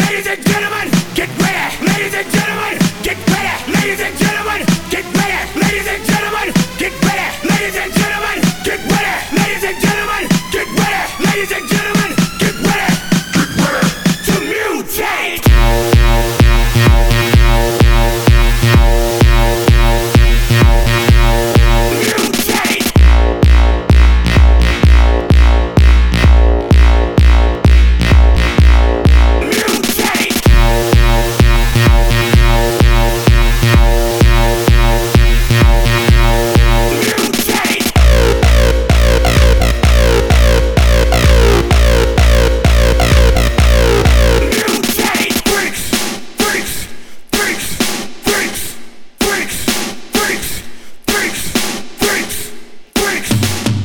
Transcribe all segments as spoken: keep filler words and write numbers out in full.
Ladies and gentlemen, get ready. Ladies and gentlemen, get ready. Ladies and gentlemen, get ready. Ladies and gentlemen, get ready. Ladies and gentlemen, get ready. Ladies and gentlemen, get ready. Ladies and gentlemen, get ready. Get ready to mutate.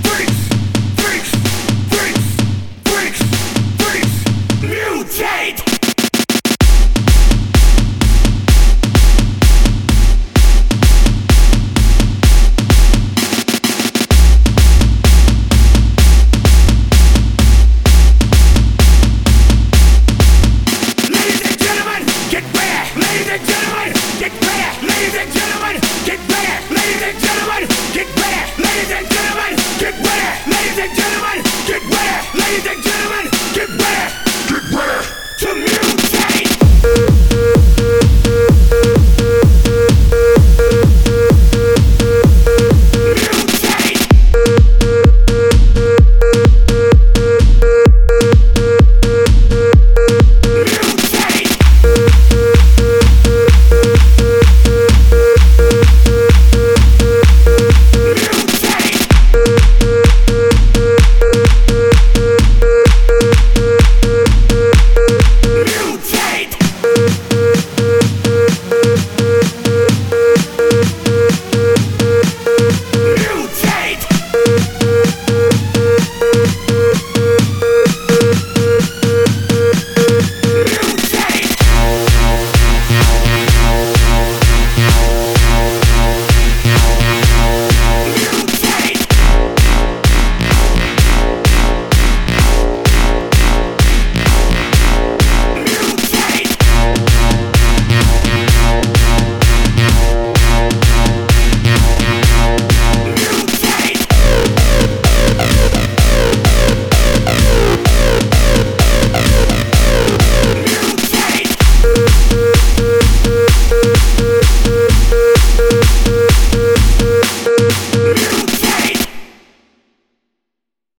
Mutate!